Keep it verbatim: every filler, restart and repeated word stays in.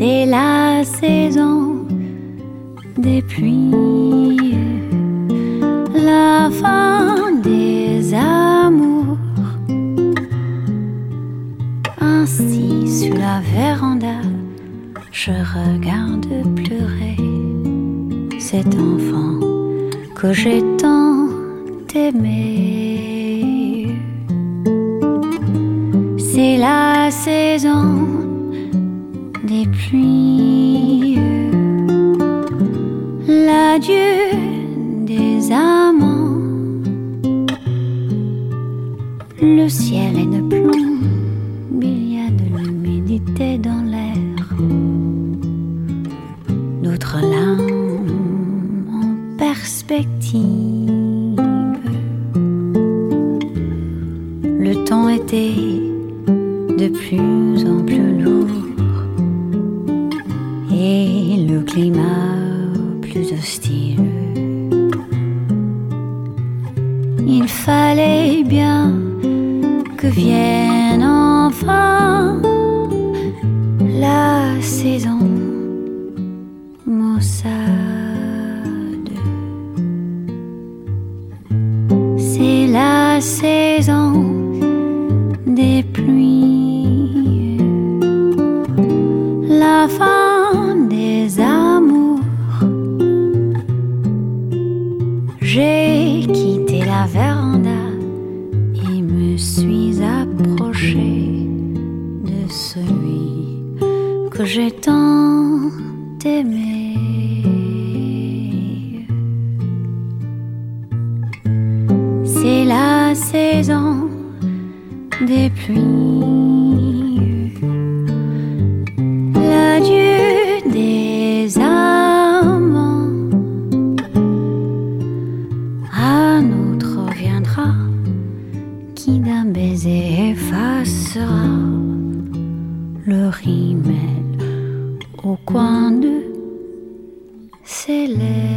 C'est la saison des pluies, la fin des amours. Ainsi sur la véranda, je regarde pleurer cet enfant que j'ai tant aimé. C'est la saison des pluies, l'adieu des amants. Le ciel est de plomb, il y a de l'humidité dans l'air. D'autres larmes en perspective. Le temps était de plus en plus lourd et le climat plus hostile. Il fallait bien que vienne enfin la saison maussade. C'est la saison des pluies, la fin des amours. J'ai quitté la véranda et me suis approchée de celui que j'ai tant aimé. C'est la saison des pluies, l'adieu des amants. Un autre viendra qui d'un baiser effacera le rimel au coin de ses lèvres.